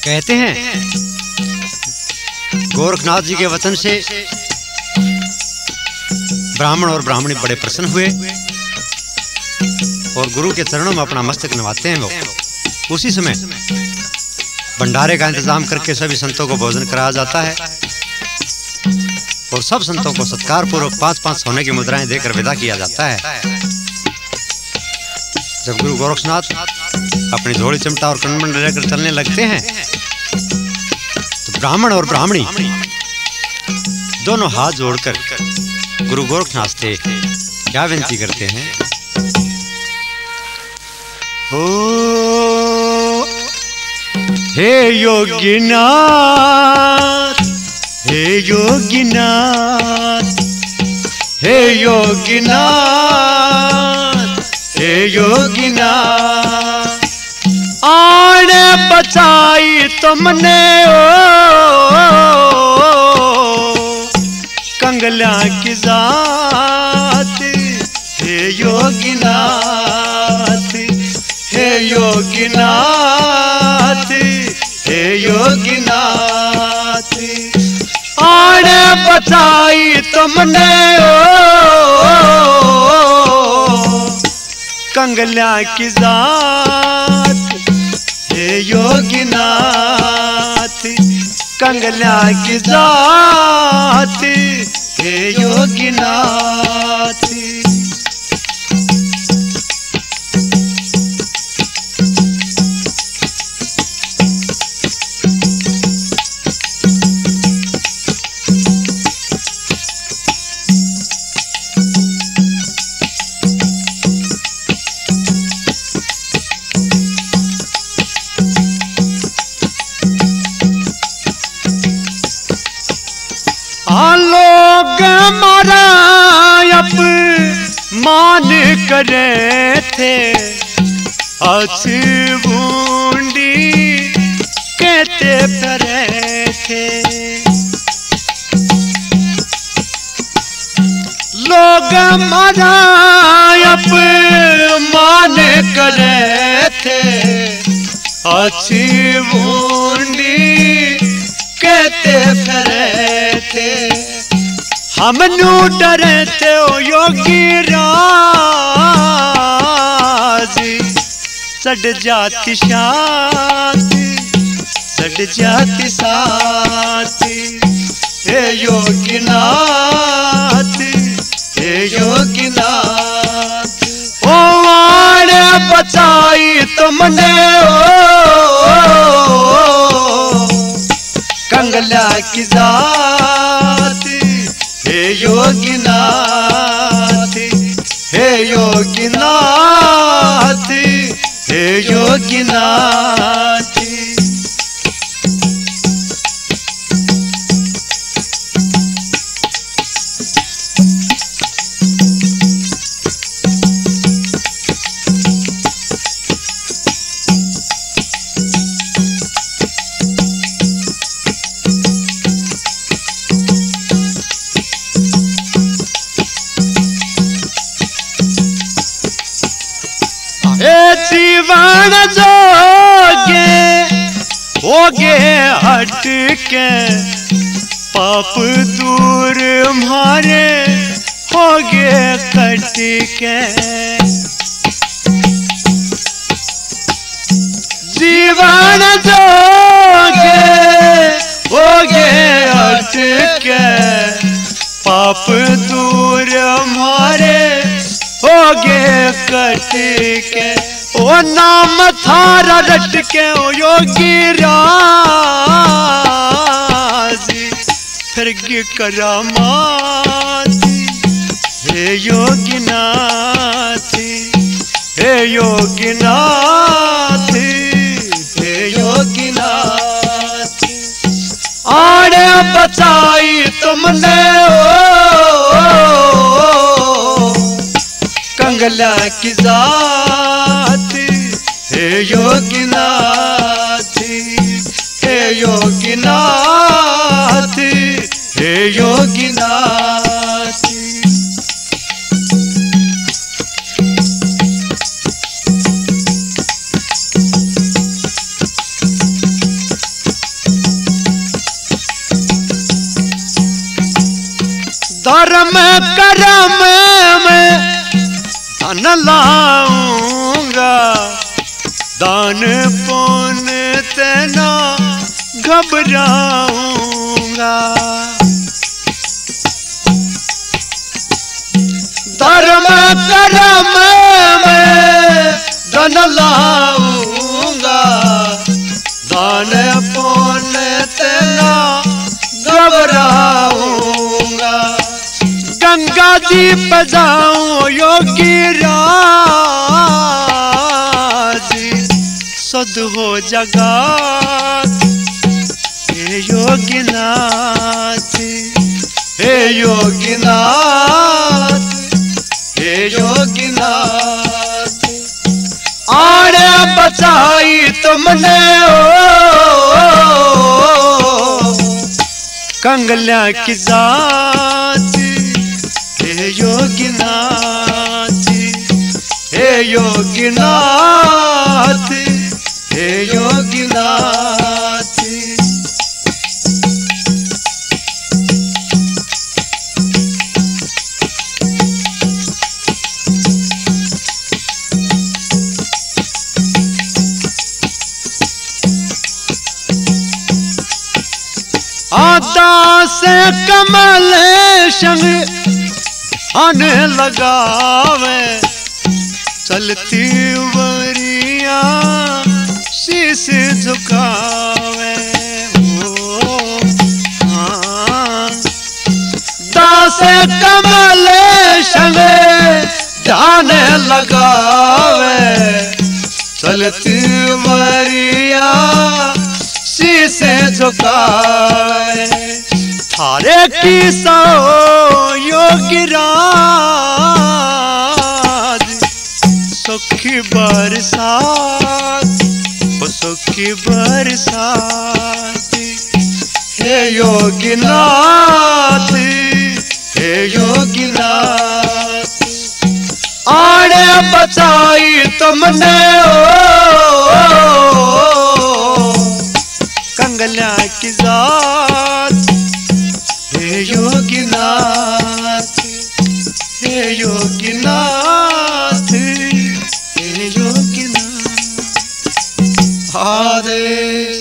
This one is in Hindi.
कहते हैं गोरखनाथ जी के वचन से ब्राह्मण और ब्राह्मणी बड़े प्रसन्न हुए और गुरु के चरणों में अपना मस्तक नवाते हैं लोग। उसी समय भंडारे का इंतजाम करके सभी संतों को भोजन कराया जाता है और सब संतों को सत्कार पूर्वक 5-5 सोने की मुद्राएं देकर विदा किया जाता है। जब गुरु गोरखनाथ अपनी झोली चिमटा और कमंडल लेकर चलने लगते हैं तो ब्राह्मण और ब्राह्मणी दोनों हाथ जोड़कर गुरु गोरखनाथ से क्या विनती करते हैं। ओ हे योगीनाथ, हे योगीनाथ, हे योगीनाथ, हे योगीनाथ, आने बचाई तुमने ओ कंगला की जात। हे योगीनाथ, हे योगीनाथ, हे योगीनाथ, आने बचाई तुमने ओ कंगला की जात। हे योगीनाथ, कंगला की जात। हे योगीनाथ, लोग मारा अपमान करे थे, बूंदी कहते फिरे थे। लोग मारा अपमान करे थे, बूंदी कहते फिरे थे। हम नू डरे थे ओ योगी राज, सड़ जाती शाती, सड़ जाती साथी। हे योगीनाथ, हे योगीनाथ, ओ आने बचाई तुमने ओ कंगला की जात। हे योगीनाथ, हे योगीनाथ, हे योगीनाथ, जीवन जोगे होगे हट के, पाप दूर मारे होगे कट के। जीवन जोगे होगे हट के, पाप दूर मारे होगे कट के। ओ नाम थारा रट के ओ योगी राज, फिर करामाती। हे योगीनाथ, हे योगीनाथ, हे योगीनाथ, आने बचाई तुमने ओ कंगला की जात। हे योगीनाथ, हे योगीनाथ, हे योगीनाथ, धर्म कर्म में धन लाऊंगा, दान पुण्य तेना घबराऊंगा। धर्म कर्म में धन लाऊंगा, दान पुण्य तेना घबराऊंगा। गंगा जी बजाऊं योगी राज, सद हो जगत हे योगीनाथ, हे योगीनाथ, हे योगीनाथ। आड़े बचाई तुमने ओ कंगल्या की जात, हे योगीनाथ, हे योगीनाथ, हे योगीनाथ। दास कमल संग आने लगावे, चलती वरिया शीश झुकावे। दास कमल संग जाने लगावे, चलती वरिया शीश झुकावे। थारे की सो योगीराज, सुखी बरसात, सुखी बरसात। हे योगीनाथ, हे योगीनाथ। आड़े बचाई तुमने ओ कंगल्या की जात, हे योगीनाथ, हे योगीनाथ, हे योगीनाथ। हरे